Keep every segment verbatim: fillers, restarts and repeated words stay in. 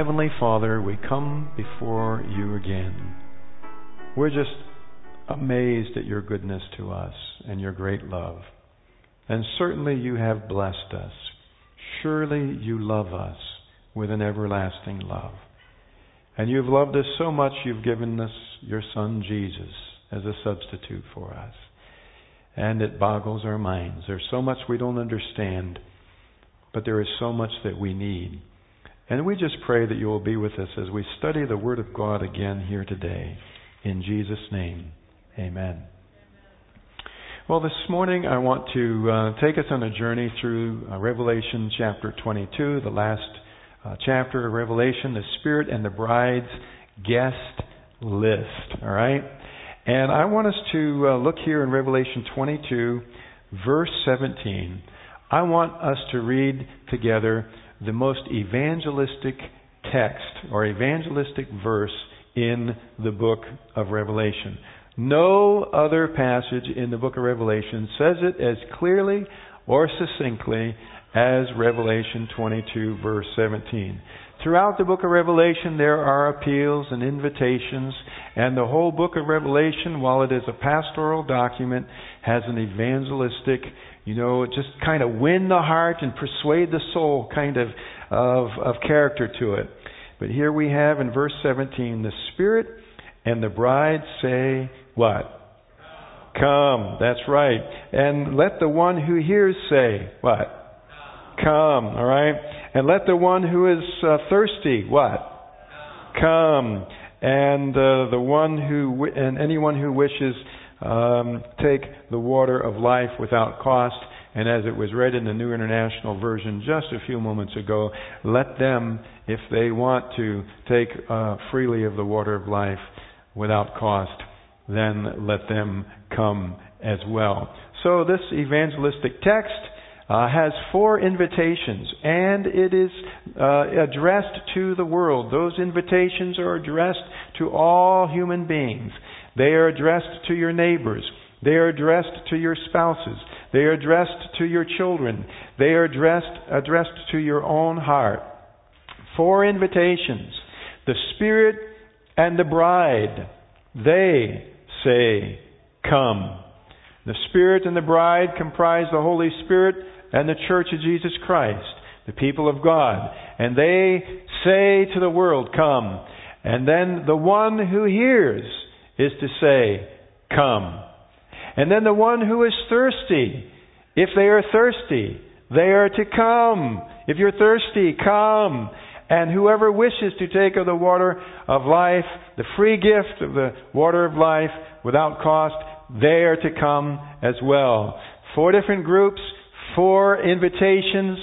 Heavenly Father, we come before you again. We're just amazed at your goodness to us and your great love. And certainly you have blessed us. Surely you love us with an everlasting love. And you've loved us so much you've given us your Son Jesus as a substitute for us. And it boggles our minds. There's so much we don't understand, but there is so much that we need. And we just pray that you will be with us as we study the Word of God again here today. In Jesus' name, amen. Well, this morning I want to uh, take us on a journey through uh, Revelation chapter twenty-two, the last uh, chapter of Revelation, the Spirit and the Bride's guest list. All right? And I want us to uh, look here in Revelation twenty-two, verse seventeen. I want us to read together the most evangelistic text or evangelistic verse in the book of Revelation. No other passage in the book of Revelation says it as clearly or succinctly as Revelation twenty-two, verse seventeen. Throughout the book of Revelation, there are appeals and invitations, and the whole book of Revelation, while it is a pastoral document, has an evangelistic, you know, just kind of win the heart and persuade the soul kind of, of, of character to it. But here we have in verse seventeen, the Spirit and the bride say, what? Come. That's right. And let the one who hears say, what? Come. All right. And let the one who is uh, thirsty, what? Come. And uh, the one who w- and anyone who wishes, um, take the water of life without cost. And as it was read in the New International Version just a few moments ago, let them, if they want to, take uh, freely of the water of life without cost, then let them come as well. So this evangelistic text uh, has four invitations, and it is uh, addressed to the world. Those invitations are addressed to all human beings. They are addressed to your neighbors. They are addressed to your spouses. They are addressed to your children. They are addressed, addressed to your own heart. Four invitations. The Spirit and the bride, they say, come. The Spirit and the bride comprise the Holy Spirit and the Church of Jesus Christ, the people of God. And they say to the world, come. And then the one who hears is to say, come. And then the one who is thirsty, if they are thirsty, they are to come. If you're thirsty, come. And whoever wishes to take of the water of life, the free gift of the water of life without cost, they are to come as well. Four different groups, four invitations,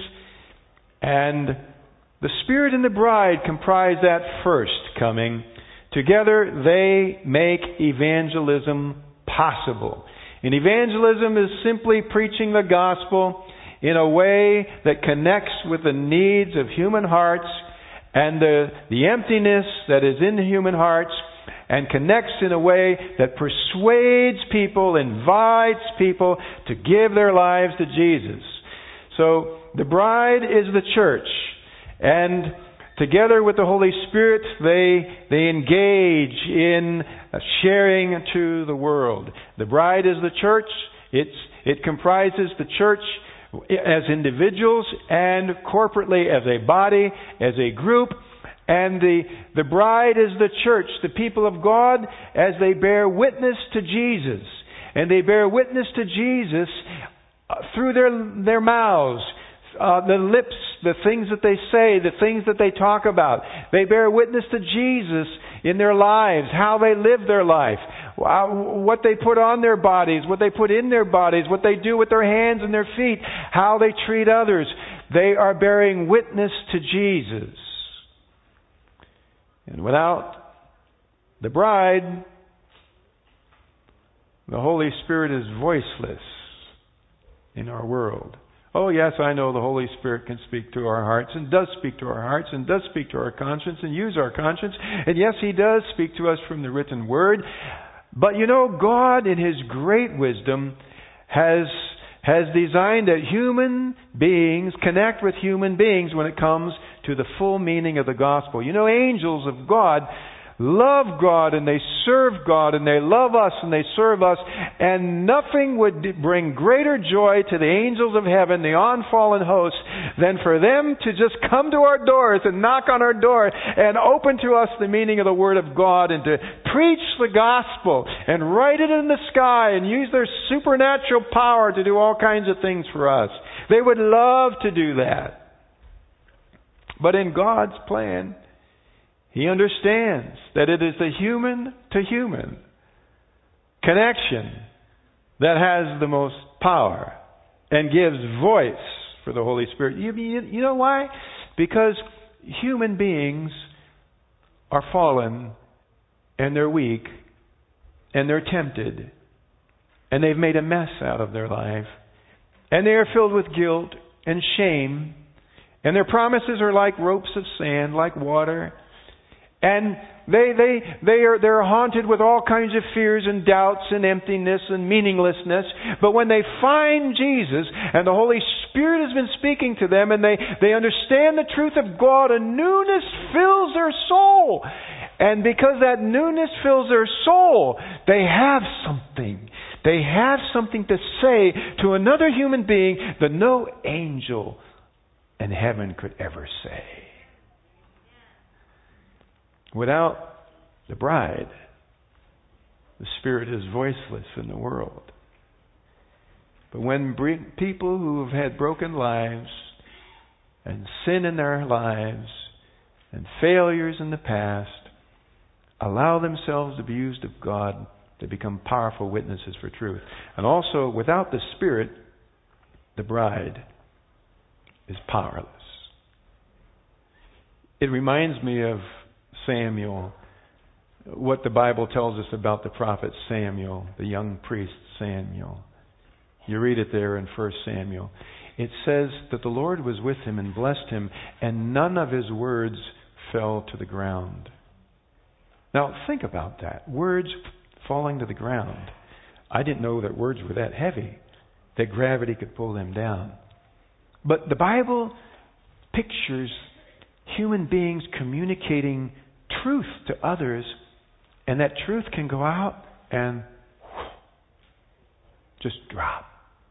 and the Spirit and the bride comprise that first coming. Together they make evangelism possible. And evangelism is simply preaching the gospel in a way that connects with the needs of human hearts and the, the emptiness that is in the human hearts, and connects in a way that persuades people, invites people to give their lives to Jesus. So the bride is the church, and together with the Holy Spirit, they they engage in sharing to the world. The bride is the church. It's it comprises the church as individuals and corporately as a body, as a group. And the, the bride is the church, the people of God, as they bear witness to Jesus. And they bear witness to Jesus through their, their mouths, uh, the lips, the things that they say, the things that they talk about. They bear witness to Jesus in their lives, how they live their life, what they put on their bodies, what they put in their bodies, what they do with their hands and their feet, how they treat others. They are bearing witness to Jesus. And without the bride, the Holy Spirit is voiceless in our world. Oh yes, I know the Holy Spirit can speak to our hearts and does speak to our hearts and does speak to our conscience and use our conscience. And yes, He does speak to us from the written Word. But you know, God in His great wisdom has has designed that human beings connect with human beings when it comes to the full meaning of the gospel. You know, angels of God love God and they serve God and they love us and they serve us, and nothing would bring greater joy to the angels of heaven, the unfallen hosts, than for them to just come to our doors and knock on our door and open to us the meaning of the Word of God and to preach the gospel and write it in the sky and use their supernatural power to do all kinds of things for us. They would love to do that. But in God's plan, He understands that it is the human to human connection that has the most power and gives voice for the Holy Spirit. You, you, you know why? Because human beings are fallen and they're weak and they're tempted and they've made a mess out of their life and they are filled with guilt and shame, and their promises are like ropes of sand, like water. And they they they are they're haunted with all kinds of fears and doubts and emptiness and meaninglessness. But when they find Jesus and the Holy Spirit has been speaking to them and they, they understand the truth of God, a newness fills their soul. And because that newness fills their soul, they have something. They have something to say to another human being that no angel in heaven could ever say. Without the bride, the Spirit is voiceless in the world. But when people who have had broken lives and sin in their lives and failures in the past allow themselves to be used of God, they become powerful witnesses for truth. And also, without the Spirit, the bride is powerless. It reminds me of Samuel, what the Bible tells us about the prophet Samuel, the young priest Samuel. You read it there in First Samuel. It says that the Lord was with him and blessed him, and none of his words fell to the ground. Now think about that. Words falling to the ground. I didn't know that words were that heavy, that gravity could pull them down. But the Bible pictures human beings communicating truth to others, and that truth can go out and just drop.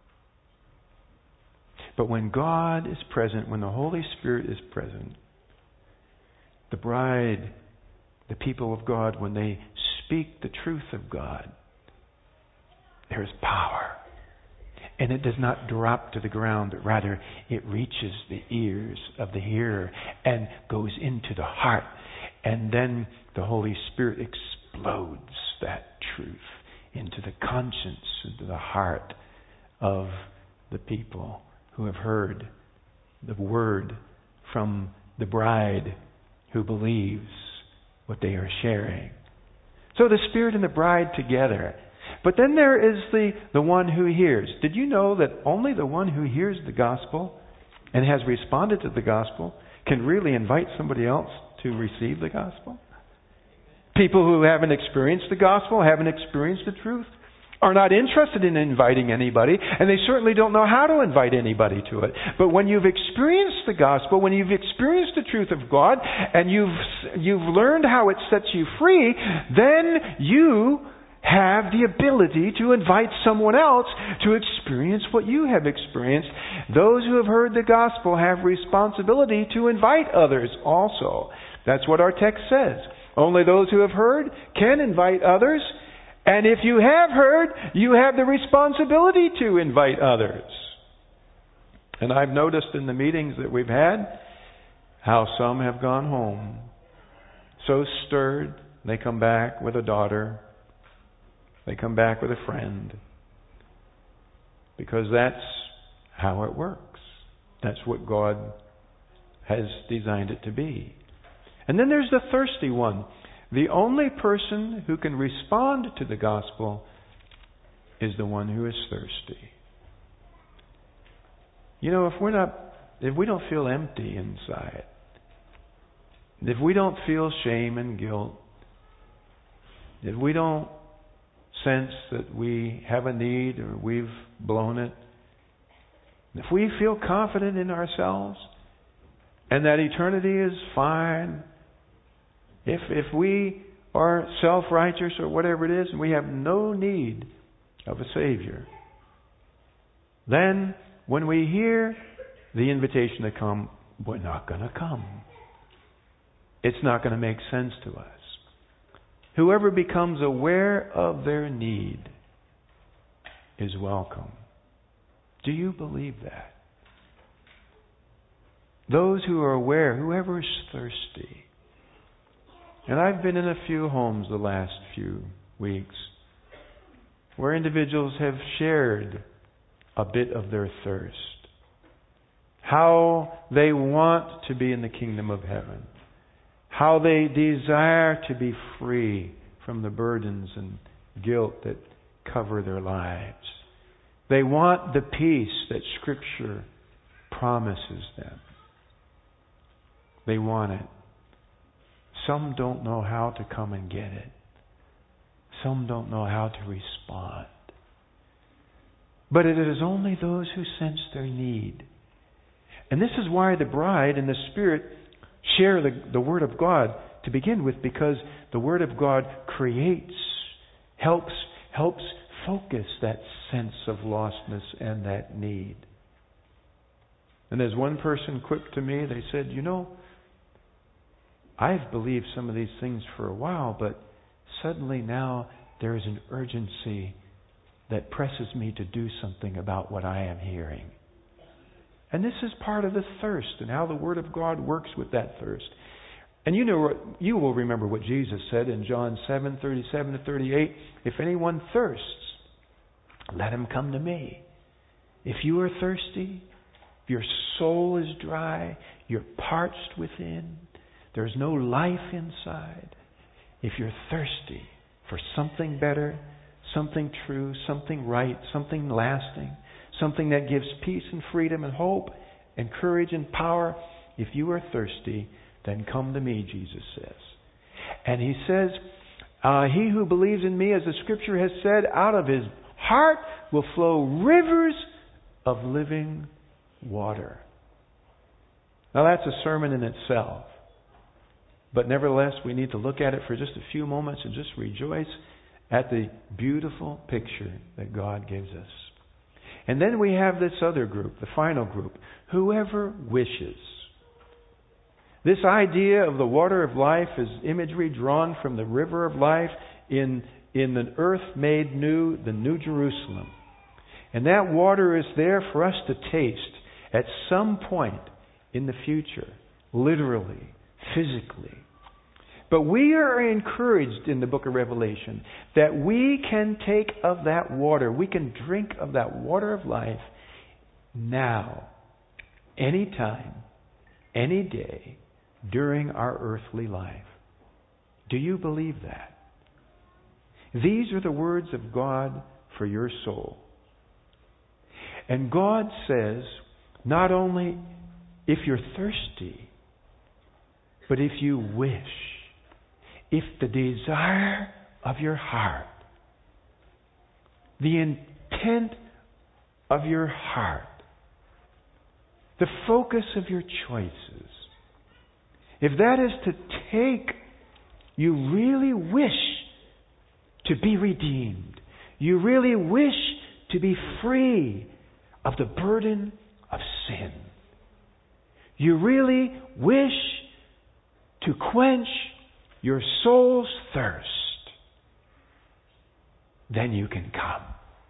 But when God is present, when the Holy Spirit is present, the bride, the people of God, when they speak the truth of God, there is power. And it does not drop to the ground, but rather it reaches the ears of the hearer and goes into the heart. And then the Holy Spirit explodes that truth into the conscience, into the heart of the people who have heard the word from the bride who believes what they are sharing. So the Spirit and the bride together. But then there is the, the one who hears. Did you know that only the one who hears the gospel and has responded to the gospel can really invite somebody else to receive the gospel? People who haven't experienced the gospel, haven't experienced the truth, are not interested in inviting anybody, and they certainly don't know how to invite anybody to it. But when you've experienced the gospel, when you've experienced the truth of God, and you've you've learned how it sets you free, then you have the ability to invite someone else to experience what you have experienced. Those who have heard the gospel have responsibility to invite others also. That's what our text says. Only those who have heard can invite others. And if you have heard, you have the responsibility to invite others. And I've noticed in the meetings that we've had how some have gone home so stirred. They come back with a daughter. They come back with a friend. Because that's how it works. That's what God has designed it to be. And then there's the thirsty one. The only person who can respond to the gospel is the one who is thirsty. You know, if we're not, if we don't feel empty inside, if we don't feel shame and guilt, if we don't sense that we have a need or we've blown it, If we feel confident in ourselves and that eternity is fine, if if we are self-righteous or whatever it is and we have no need of a Savior, then when we hear the invitation to come, we're not going to come. It's not going to make sense to us. Whoever becomes aware of their need is welcome. Do you believe that? Those who are aware, whoever is thirsty. And I've been in a few homes the last few weeks where individuals have shared a bit of their thirst. How they want to be in the kingdom of heaven. How they desire to be free from the burdens and guilt that cover their lives. They want the peace that Scripture promises them. They want it. Some don't know how to come and get it. Some don't know how to respond. But it is only those who sense their need. And this is why the bride and the Spirit share the, the Word of God to begin with, because the Word of God creates, helps, helps focus that sense of lostness and that need. And as one person quipped to me, they said, you know, I've believed some of these things for a while, but suddenly now there is an urgency that presses me to do something about what I am hearing. And this is part of the thirst and how the Word of God works with that thirst. And you know, you will remember what Jesus said in John seven, thirty-seven to thirty-eight. If anyone thirsts, let him come to me. If you are thirsty, if your soul is dry, you're parched within, there's no life inside. If you're thirsty for something better, something true, something right, something lasting, something that gives peace and freedom and hope and courage and power, if you are thirsty, then come to me, Jesus says. And He says, uh, he who believes in me, as the Scripture has said, out of his heart will flow rivers of living water. Now that's a sermon in itself. But nevertheless, we need to look at it for just a few moments and just rejoice at the beautiful picture that God gives us. And then we have this other group, the final group, whoever wishes. This idea of the water of life is imagery drawn from the river of life in, in the earth made new, the New Jerusalem. And that water is there for us to taste at some point in the future, literally, physically. But we are encouraged in the book of Revelation that we can take of that water, we can drink of that water of life now, anytime, any day, during our earthly life. Do you believe that? These are the words of God for your soul. And God says, not only if you're thirsty, but if you wish, if the desire of your heart, the intent of your heart, the focus of your choices, if that is to take, you really wish to be redeemed, you really wish to be free of the burden of sin, you really wish to quench your soul's thirst, then you can come.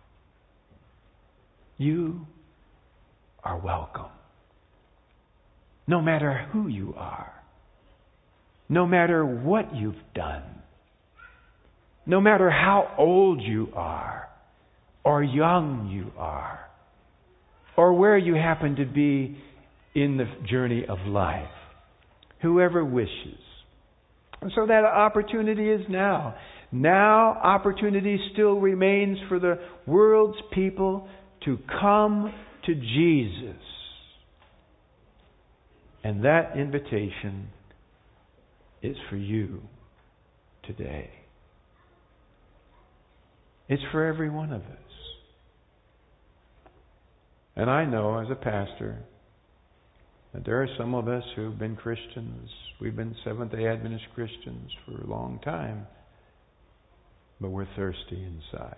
You are welcome. No matter who you are, no matter what you've done, no matter how old you are, or young you are, or where you happen to be in the journey of life, whoever wishes. And so that opportunity is now. Now opportunity still remains for the world's people to come to Jesus. And that invitation is for you today. It's for every one of us. And I know as a pastor that there are some of us who've been Christians. We've been Seventh-day Adventist Christians for a long time. But we're thirsty inside.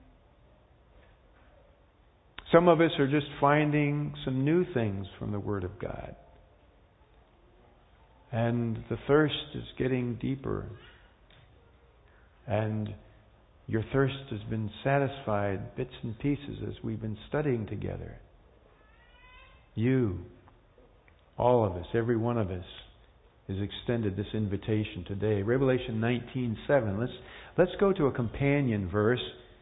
Some of us are just finding some new things from the Word of God. And the thirst is getting deeper. And your thirst has been satisfied bits and pieces as we've been studying together. You, all of us, every one of us, is extended this invitation today. Revelation nineteen seven. Let's let's go to a companion verse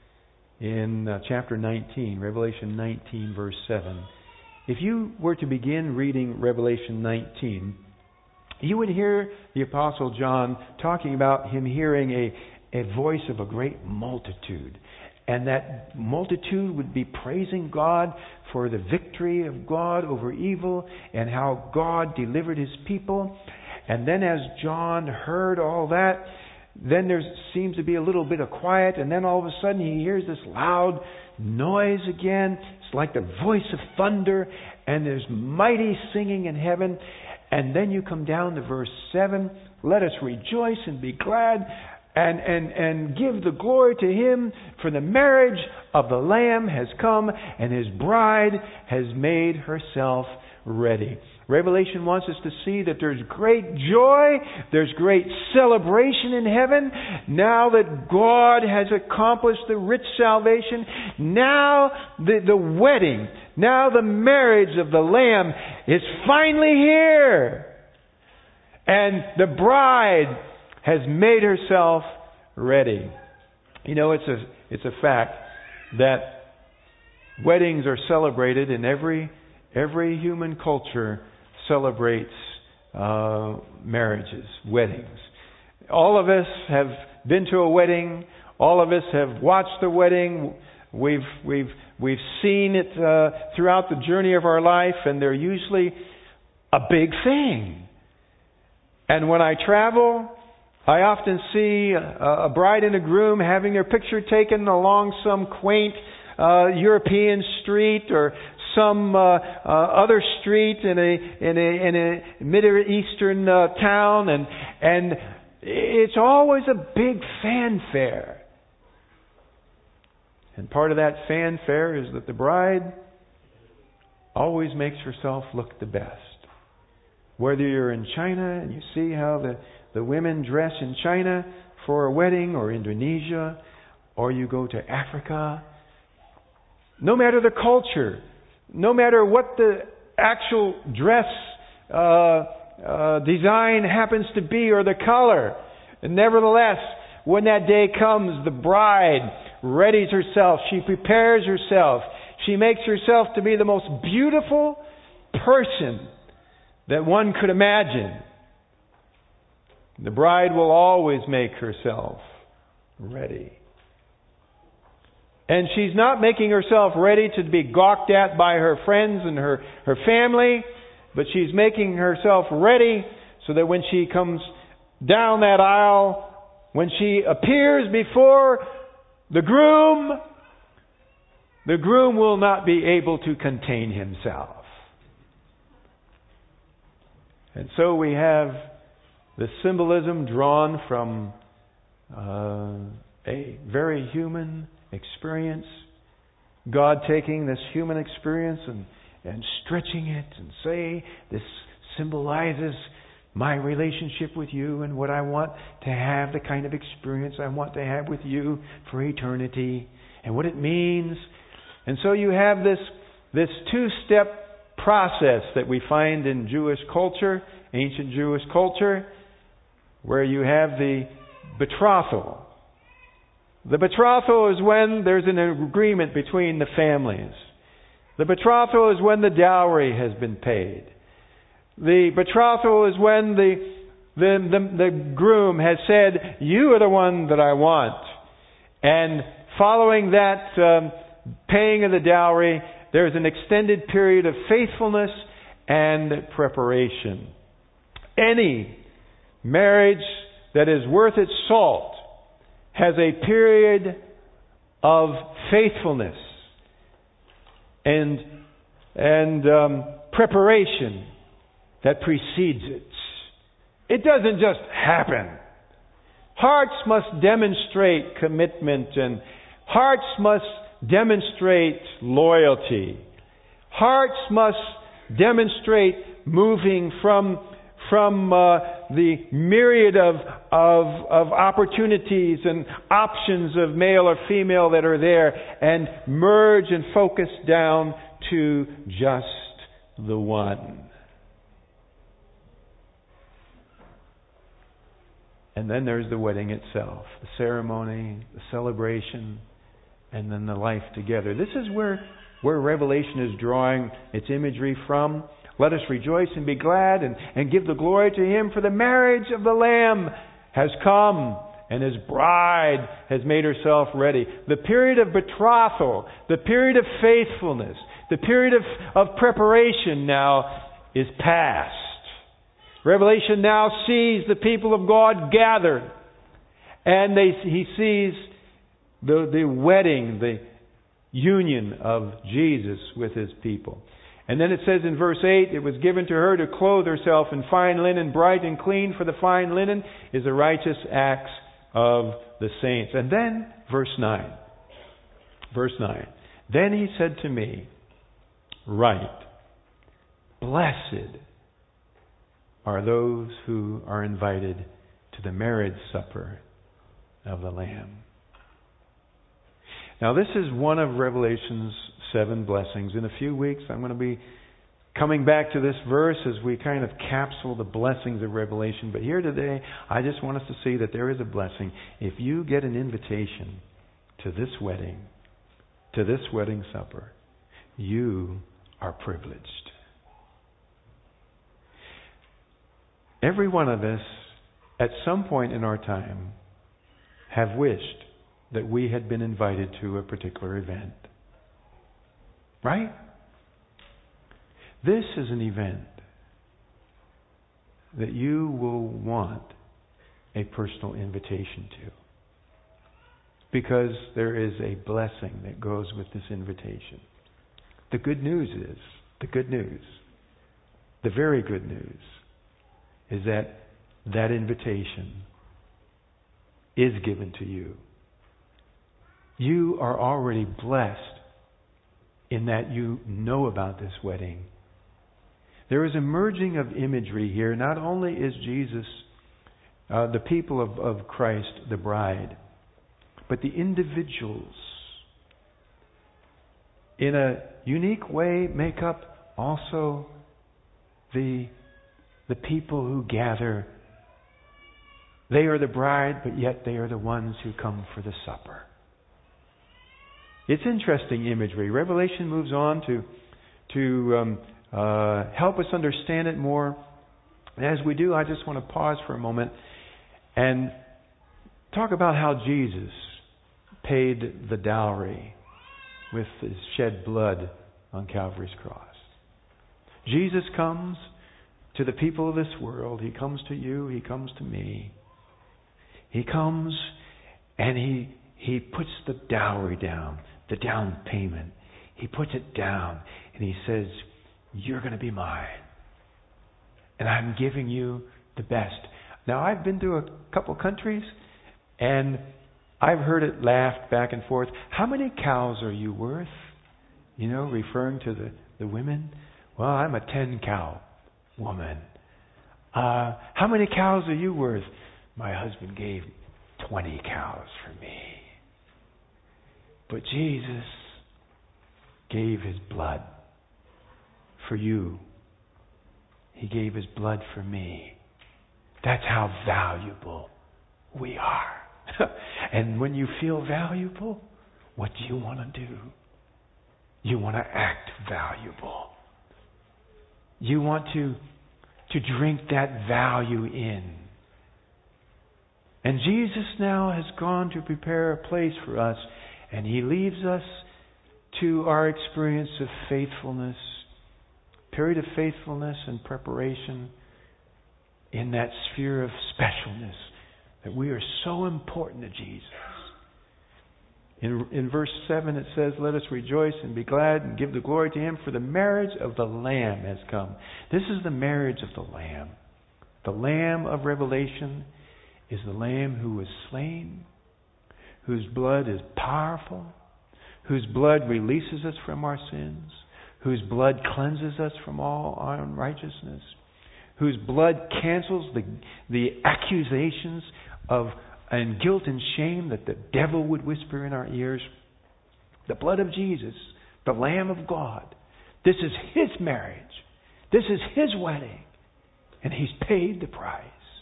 in uh, chapter nineteen. Revelation nineteen, verse seven. If you were to begin reading Revelation nineteen, you would hear the Apostle John talking about him hearing a, a voice of a great multitude. And that multitude would be praising God for the victory of God over evil and how God delivered His people. And then as John heard all that, then there seems to be a little bit of quiet. And then all of a sudden he hears this loud noise again. It's like the voice of thunder. And there's mighty singing in heaven. And then you come down to verse seven. Let us rejoice and be glad. And, and, and give the glory to Him, for the marriage of the Lamb has come, and His bride has made herself ready. Revelation wants us to see that there's great joy, there's great celebration in heaven. Now that God has accomplished the rich salvation, now the, the wedding, now the marriage of the Lamb is finally here. And the bride has made herself ready. You know, it's a it's a fact that weddings are celebrated, and every every human culture celebrates uh, marriages, weddings. All of us have been to a wedding. All of us have watched the wedding. We've we've we've seen it uh, throughout the journey of our life, and they're usually a big thing. And when I travel, I often see a, a bride and a groom having their picture taken along some quaint uh, European street or some uh, uh, other street in a in a in a Middle Eastern uh, town, and and it's always a big fanfare. And part of that fanfare is that the bride always makes herself look the best. Whether you're in China and you see how the, the women dress in China for a wedding, or Indonesia, or you go to Africa, no matter the culture, no matter what the actual dress uh, uh, design happens to be or the color, and nevertheless, when that day comes, the bride readies herself, she prepares herself, she makes herself to be the most beautiful person that one could imagine. The bride will always make herself ready. And she's not making herself ready to be gawked at by her friends and her, her family, but she's making herself ready so that when she comes down that aisle, when she appears before the groom, the groom will not be able to contain himself. And so we have the symbolism drawn from uh, a very human experience. God taking this human experience and, and stretching it and say, this symbolizes my relationship with you and what I want to have, the kind of experience I want to have with you for eternity and what it means. And so you have this, this two-step process that we find in Jewish culture, ancient Jewish culture, where you have the betrothal. The betrothal is when there's an agreement between the families. The betrothal is when the dowry has been paid. The betrothal is when the the, the, the groom has said, you are the one that I want. And following that um, paying of the dowry, there's an extended period of faithfulness and preparation. Any marriage that is worth its salt has a period of faithfulness and and um, preparation that precedes it. It doesn't just happen. Hearts must demonstrate commitment, and hearts must demonstrate loyalty. Hearts must demonstrate moving from from uh, the myriad of, of of opportunities and options of male or female that are there, and merge and focus down to just the one. And then there's the wedding itself, the ceremony, the celebration, and then the life together. This is where, where Revelation is drawing its imagery from. Let us rejoice and be glad and, and give the glory to Him, for the marriage of the Lamb has come, and His bride has made herself ready. The period of betrothal, the period of faithfulness, the period of, of preparation now is past. Revelation now sees the people of God gathered, and they, he sees the, the wedding, the union of Jesus with His people. And then it says in verse eight, it was given to her to clothe herself in fine linen, bright and clean, for the fine linen is the righteous acts of the saints. And then verse nine. Verse nine. Then He said to me, write, blessed are those who are invited to the marriage supper of the Lamb. Now, this is one of Revelation's seven blessings. In a few weeks, I'm going to be coming back to this verse as we kind of capsule the blessings of Revelation. But here today, I just want us to see that there is a blessing. If you get an invitation to this wedding, to this wedding supper, you are privileged. Every one of us, at some point in our time, have wished that we had been invited to a particular event. Right? This is an event that you will want a personal invitation to, because there is a blessing that goes with this invitation. The good news is, the good news, the very good news, is that that invitation is given to you. You are already blessed in that you know about this wedding. There is a merging of imagery here. Not only is Jesus, uh, the people of, of Christ, the bride, but the individuals, in a unique way, make up also the The people who gather. They are the bride, but yet they are the ones who come for the supper. It's interesting imagery. Revelation moves on to to um, uh, help us understand it more. And as we do, I just want to pause for a moment and talk about how Jesus paid the dowry with His shed blood on Calvary's cross. Jesus comes to the people of this world. He comes to you. He comes to me. He comes and he he puts the dowry down, the down payment. He puts it down and He says, you're going to be mine. And I'm giving you the best. Now, I've been to a couple countries and I've heard it laughed back and forth. How many cows are you worth? You know, referring to the, the women. Well, I'm a ten cow woman. Uh, how many cows are you worth? My husband gave twenty cows for me. But Jesus gave His blood for you. He gave His blood for me. That's how valuable we are. And when you feel valuable, what do you want to do? You want to act valuable. You want to, to drink that value in. And Jesus now has gone to prepare a place for us, and He leaves us to our experience of faithfulness, period of faithfulness and preparation in that sphere of specialness, that we are so important to Jesus. In, in verse seven it says, let us rejoice and be glad and give the glory to Him, for the marriage of the Lamb has come. This is the marriage of the Lamb. The Lamb of Revelation is the Lamb who was slain, whose blood is powerful, whose blood releases us from our sins, whose blood cleanses us from all unrighteousness, whose blood cancels the, the accusations of and guilt and shame that the devil would whisper in our ears. The blood of Jesus, the Lamb of God. This is His marriage. This is His wedding. And He's paid the price.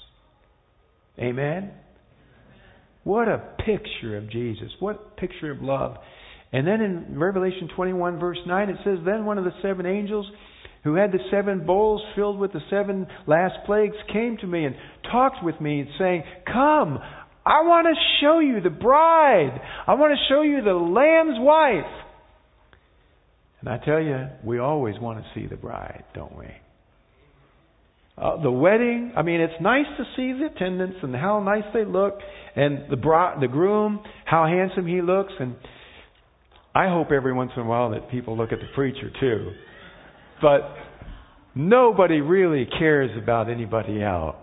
Amen? What a picture of Jesus. What a picture of love. And then in Revelation twenty-one verse nine it says, then one of the seven angels who had the seven bowls filled with the seven last plagues came to me and talked with me, saying, come, I want to show you the bride. I want to show you the Lamb's wife. And I tell you, we always want to see the bride, don't we? Uh, the wedding, I mean, it's nice to see the attendants and how nice they look, and the bra- the groom, how handsome he looks. And I hope every once in a while that people look at the preacher too. But nobody really cares about anybody else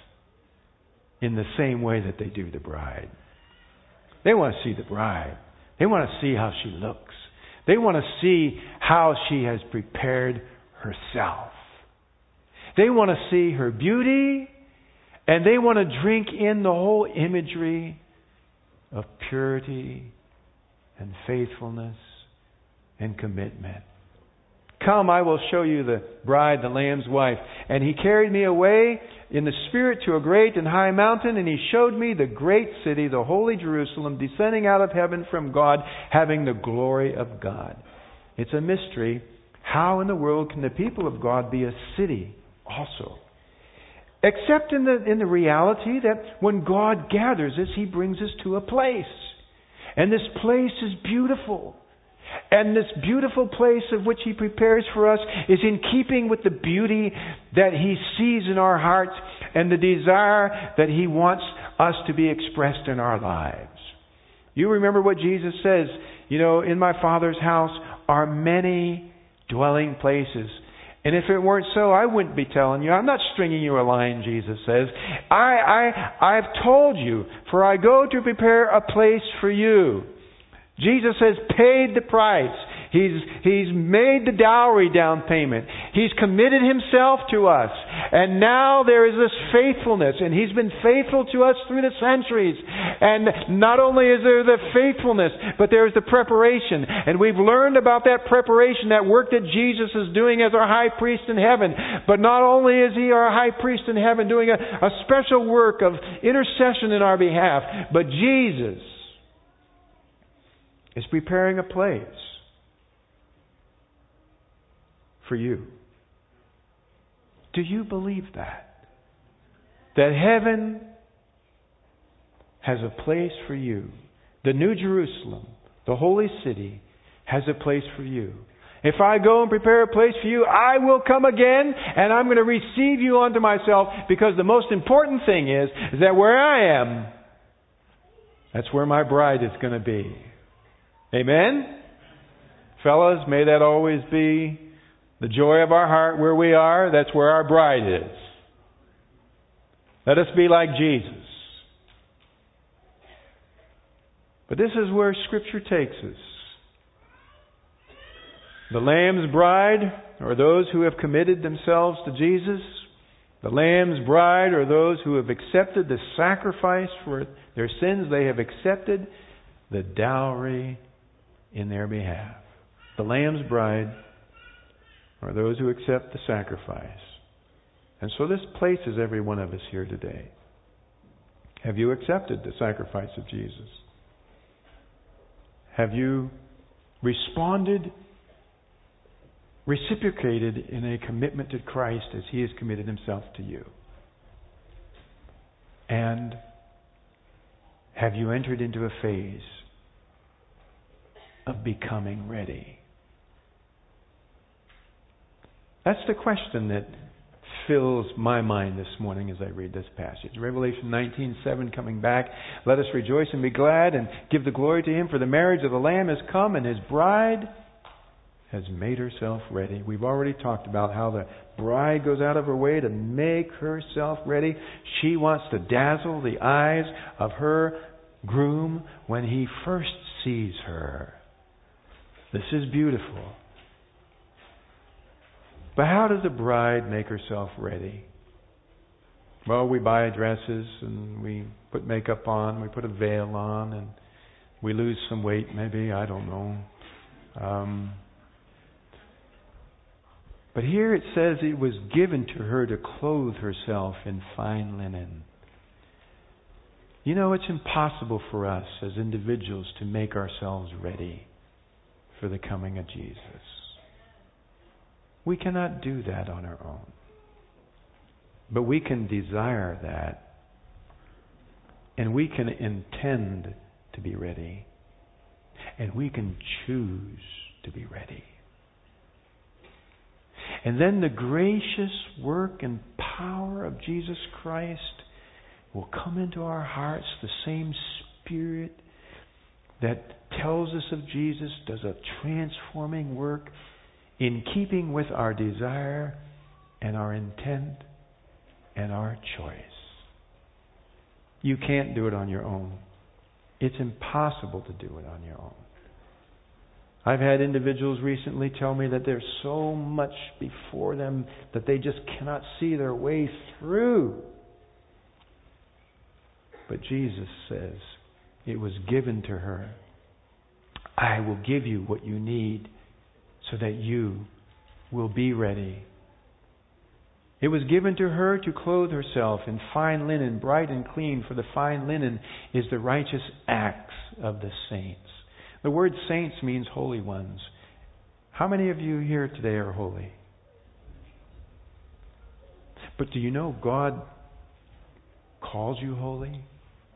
in the same way that they do the bride. They want to see the bride. They want to see how she looks. They want to see how she has prepared herself. They want to see her beauty, and they want to drink in the whole imagery of purity and faithfulness and commitment. Come, I will show you the bride, the Lamb's wife. And He carried me away in the Spirit to a great and high mountain, and He showed me the great city, the holy Jerusalem, descending out of heaven from God, having the glory of God. It's a mystery. How in the world can the people of God be a city also? Except in the, in the reality that when God gathers us, He brings us to a place. And this place is beautiful. And this beautiful place of which He prepares for us is in keeping with the beauty that He sees in our hearts and the desire that He wants us to be expressed in our lives. You remember what Jesus says, you know, in my Father's house are many dwelling places. And if it weren't so, I wouldn't be telling you. I'm not stringing you along, Jesus says. I, I, I've told you, for I go to prepare a place for you. Jesus has paid the price. He's, he's made the dowry down payment. He's committed Himself to us. And now there is this faithfulness. And He's been faithful to us through the centuries. And not only is there the faithfulness, but there's the preparation. And we've learned about that preparation, that work that Jesus is doing as our high priest in heaven. But not only is He our high priest in heaven doing a, a special work of intercession in our behalf, but Jesus is preparing a place for you. Do you believe that? That heaven has a place for you. The New Jerusalem, the holy city, has a place for you. If I go and prepare a place for you, I will come again and I'm going to receive you unto myself, because the most important thing is, is that where I am, that's where my bride is going to be. Amen? Fellas, may that always be the joy of our heart. Where we are, that's where our bride is. Let us be like Jesus. But this is where Scripture takes us. The Lamb's bride are those who have committed themselves to Jesus. The Lamb's bride are those who have accepted the sacrifice for their sins. They have accepted the dowry in their behalf. The Lamb's bride are those who accept the sacrifice. And so this places every one of us here today. Have you accepted the sacrifice of Jesus? Have you responded, reciprocated in a commitment to Christ as He has committed Himself to you? And have you entered into a phase of becoming ready? That's the question that fills my mind this morning as I read this passage. Revelation nineteen seven, coming back. Let us rejoice and be glad and give the glory to Him, for the marriage of the Lamb has come and His bride has made herself ready. We've already talked about how the bride goes out of her way to make herself ready. She wants to dazzle the eyes of her groom when he first sees her. This is beautiful. But how does the bride make herself ready? Well, we buy dresses and we put makeup on, we put a veil on, and we lose some weight maybe, I don't know. Um, but here it says it was given to her to clothe herself in fine linen. You know, it's impossible for us as individuals to make ourselves ready for the coming of Jesus. We cannot do that on our own. But we can desire that. And we can intend to be ready. And we can choose to be ready. And then the gracious work and power of Jesus Christ will come into our hearts. The same Spirit that tells us of Jesus does a transforming work in keeping with our desire and our intent and our choice. You can't do it on your own. It's impossible to do it on your own. I've had individuals recently tell me that there's so much before them that they just cannot see their way through. But Jesus says it was given to her. I will give you what you need so that you will be ready. It was given to her to clothe herself in fine linen, bright and clean, for the fine linen is the righteous acts of the saints. The word saints means holy ones. How many of you here today are holy? But do you know God calls you holy?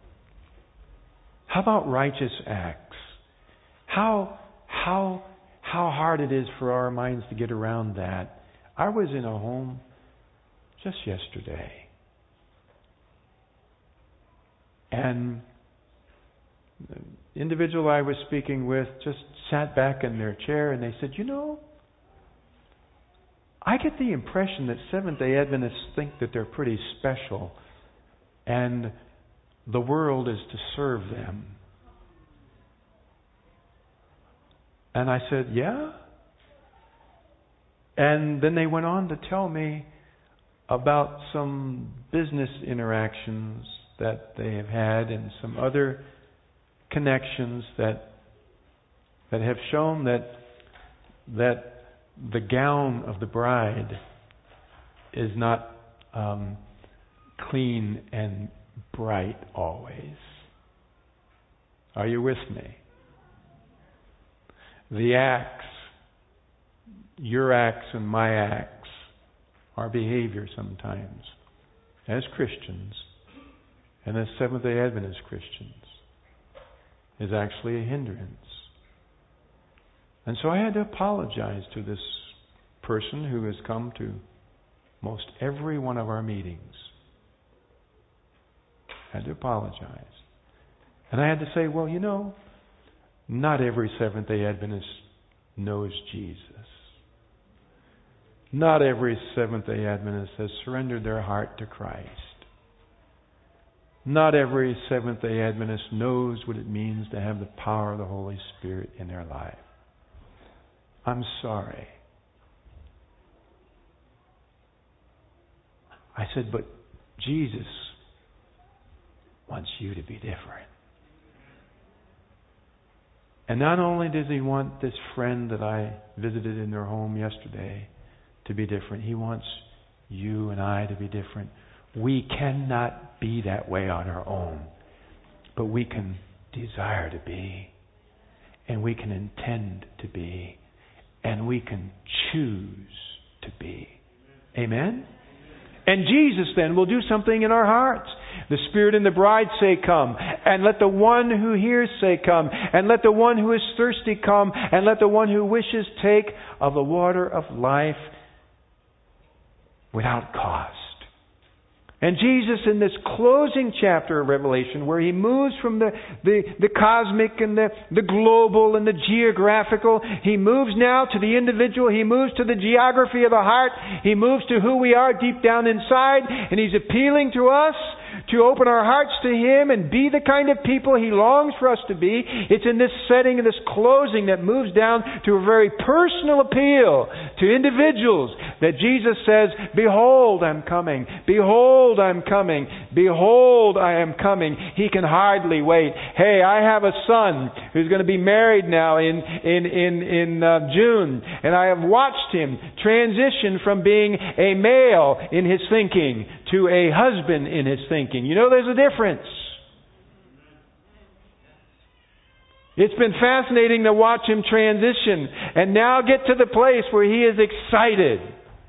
How about righteous acts? How how how hard it is for our minds to get around that. I was in a home just yesterday. And the individual I was speaking with just sat back in their chair and they said, you know, I get the impression that Seventh-day Adventists think that they're pretty special and the world is to serve them. And I said, yeah? And then they went on to tell me about some business interactions that they have had and some other connections that that have shown that that the gown of the bride is not um, clean and bright always. Are you with me? The acts, your acts and my acts, our behavior sometimes as Christians and as Seventh-day Adventist Christians is actually a hindrance. And so I had to apologize to this person who has come to most every one of our meetings. I had to apologize. And I had to say, well, you know, not every Seventh-day Adventist knows Jesus. Not every Seventh-day Adventist has surrendered their heart to Christ. Not every Seventh-day Adventist knows what it means to have the power of the Holy Spirit in their life. I'm sorry. I said, but Jesus wants you to be different. And not only does He want this friend that I visited in their home yesterday to be different, He wants you and I to be different. We cannot be that way on our own, but we can desire to be, and we can intend to be, and we can choose to be. Amen? And Jesus then will do something in our hearts. The Spirit and the bride say, come. And let the one who hears say, come. And let the one who is thirsty come. And let the one who wishes take of the water of life. without cost. And Jesus, in this closing chapter of Revelation, where He moves from the, the, the cosmic and the, the global and the geographical, He moves now to the individual. He moves to the geography of the heart. He moves to who we are deep down inside. And He's appealing to us to open our hearts to Him and be the kind of people He longs for us to be. It's in this setting, in this closing, that moves down to a very personal appeal to individuals that Jesus says, "Behold, I'm coming. Behold, I'm coming. Behold, I am coming." He can hardly wait. Hey, I have a son who's going to be married now in in in in uh, June, and I have watched him transition from being a male in his thinking to a husband in his thinking. You know, there's a difference. It's been fascinating to watch him transition and now get to the place where he is excited.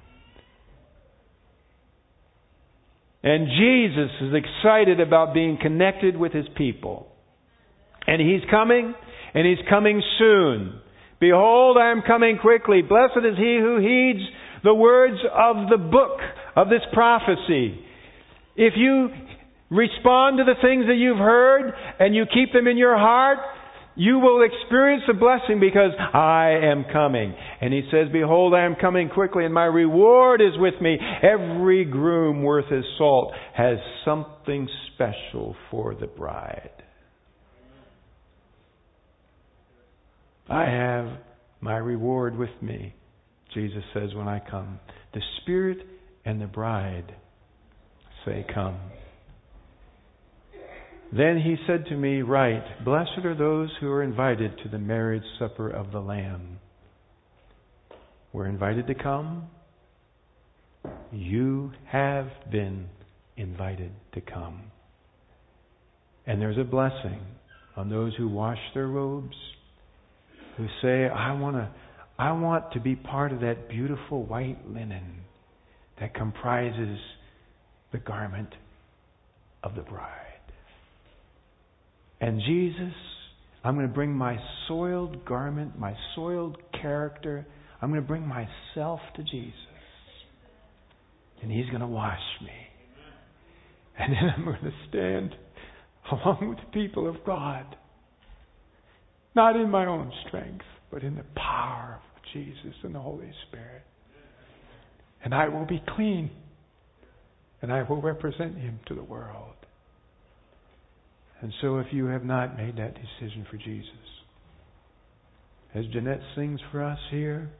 And Jesus is excited about being connected with His people. And He's coming, and He's coming soon. "Behold, I am coming quickly. Blessed is he who heeds the words of the book of this prophecy." If you respond to the things that you've heard and you keep them in your heart, you will experience the blessing, because I am coming. And He says, "Behold, I am coming quickly, and my reward is with me." Every groom worth his salt has something special for the bride. I have my reward with me, Jesus says, when I come. The Spirit and the bride say, "Come." Then He said to me, "Write, blessed are those who are invited to the marriage supper of the Lamb." We're invited to come. You have been invited to come. And there's a blessing on those who wash their robes, who say, I want to I want to be part of that beautiful white linen that comprises the garment of the bride. And Jesus, I'm going to bring my soiled garment, my soiled character. I'm going to bring myself to Jesus. And He's going to wash me. And then I'm going to stand along with the people of God. Not in my own strength, but in the power of Jesus and the Holy Spirit. And I will be clean. And I will represent Him to the world. And so if you have not made that decision for Jesus, as Jeanette sings for us here,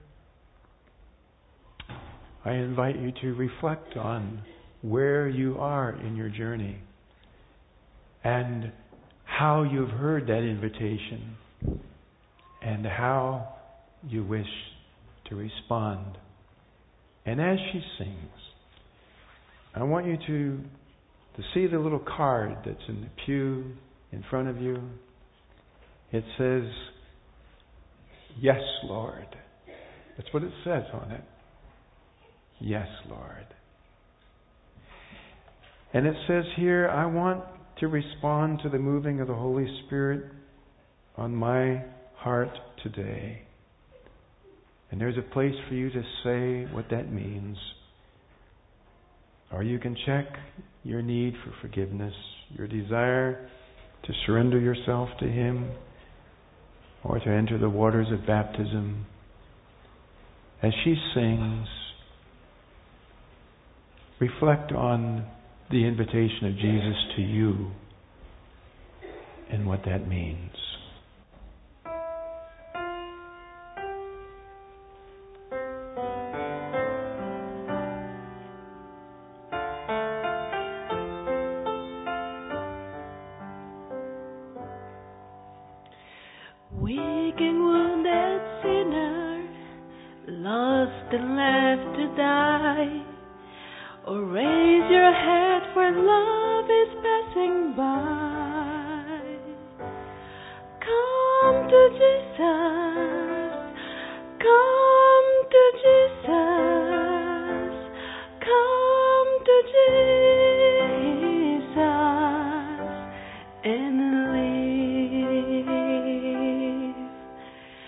I invite you to reflect on where you are in your journey and how you've heard that invitation and how you wish to respond. And as she sings, I want you to to see the little card that's in the pew in front of you. It says, "Yes, Lord." That's what it says on it. Yes, Lord. And it says here, I want to respond to the moving of the Holy Spirit on my heart today. And there's a place for you to say what that means. Or you can check your need for forgiveness, your desire to surrender yourself to Him, or to enter the waters of baptism. As she sings, reflect on the invitation of Jesus to you and what that means.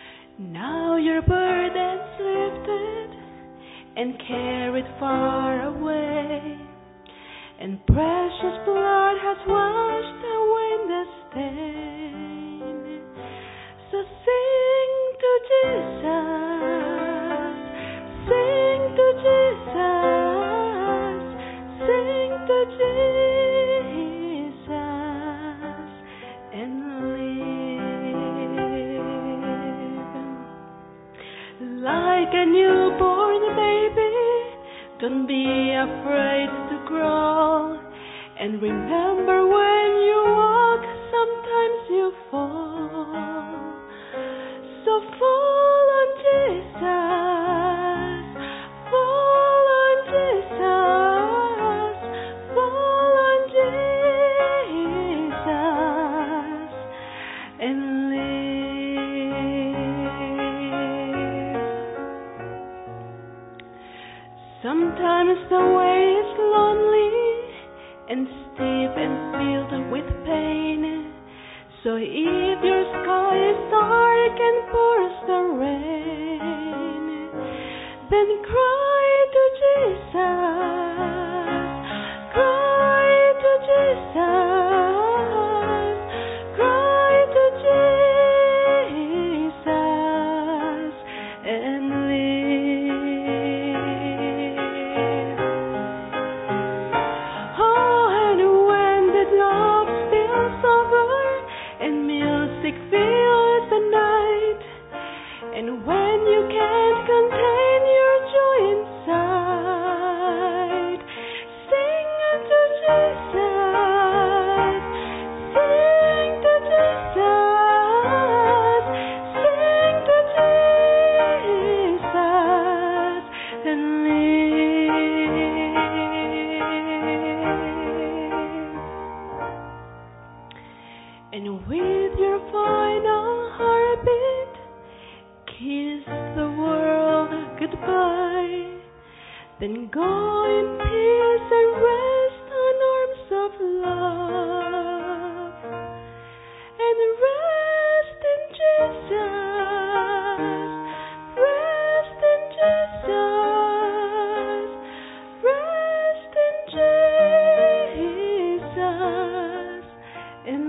And carried far away. like a newborn baby. Don't be afraid to grow. And remember when you walk, sometimes you fall. So fall on Jesus. Fall on Jesus. Fall on Jesus. And sometimes the way is lonely and steep and filled with pain. So if your sky is dark and pours the rain, then cry to Jesus. Cry to Jesus. Cry to Jesus and fills the night, and when you can't contain your joy inside, sing to Jesus, sing to Jesus, sing to Jesus, and live. And with your final heartbeat, kiss the world goodbye. Then go in peace and rest on arms of love. And rest in Jesus. Rest in Jesus. Rest in Jesus. And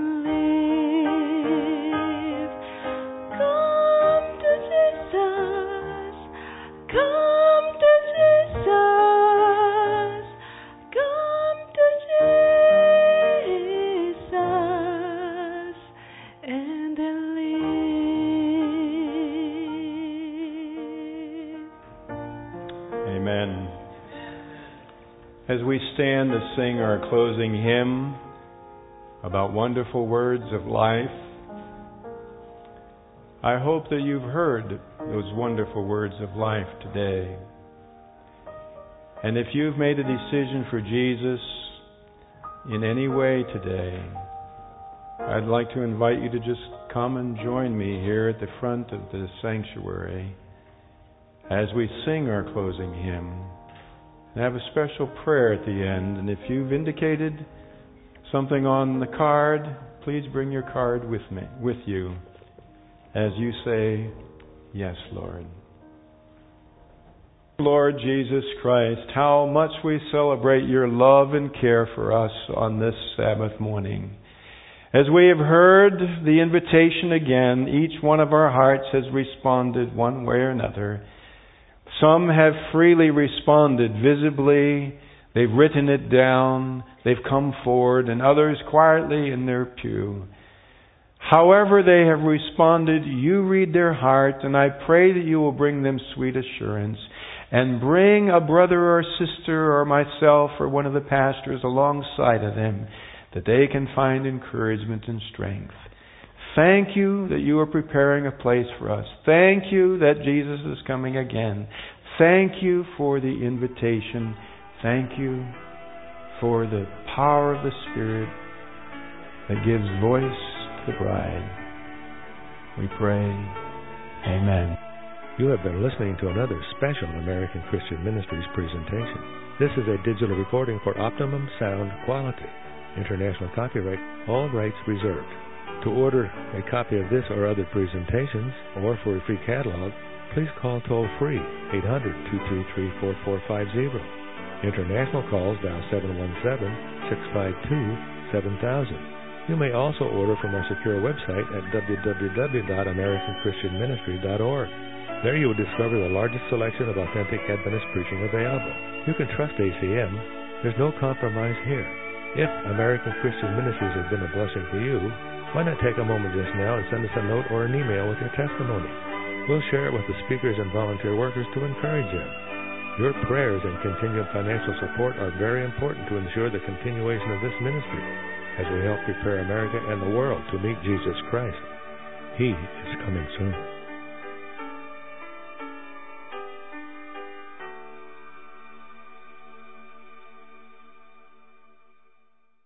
as we stand to sing our closing hymn about wonderful words of life, I hope that you've heard those wonderful words of life today. And if you've made a decision for Jesus in any way today, I'd like to invite you to just come and join me here at the front of the sanctuary as we sing our closing hymn. And have a special prayer at the end. And if you've indicated something on the card, please bring your card with me, with you, as you say, "Yes, Lord." Lord Jesus Christ, how much we celebrate your love and care for us on this Sabbath morning. As we have heard the invitation again, each one of our hearts has responded one way or another. Some have freely responded visibly. They've written it down. They've come forward, and others quietly in their pew. However they have responded, you read their heart, and I pray that you will bring them sweet assurance and bring a brother or sister or myself or one of the pastors alongside of them that they can find encouragement and strength. Thank you that you are preparing a place for us. Thank you that Jesus is coming again. Thank you for the invitation. Thank you for the power of the Spirit that gives voice to the bride. We pray. Amen. You have been listening to another special American Christian Ministries presentation. This is a digital recording for optimum sound quality. International copyright, all rights reserved. To order a copy of this or other presentations, or for a free catalog, please call toll-free eight hundred, two three three, four four five zero. International calls dial seven one seven, six five two, seven thousand. You may also order from our secure website at w w w dot american christian ministry dot org. There you will discover the largest selection of authentic Adventist preaching available. You can trust A C M. There's no compromise here. If American Christian Ministries has been a blessing to you, why not take a moment just now and send us a note or an email with your testimony? We'll share it with the speakers and volunteer workers to encourage them. Your prayers and continued financial support are very important to ensure the continuation of this ministry as we help prepare America and the world to meet Jesus Christ. He is coming soon.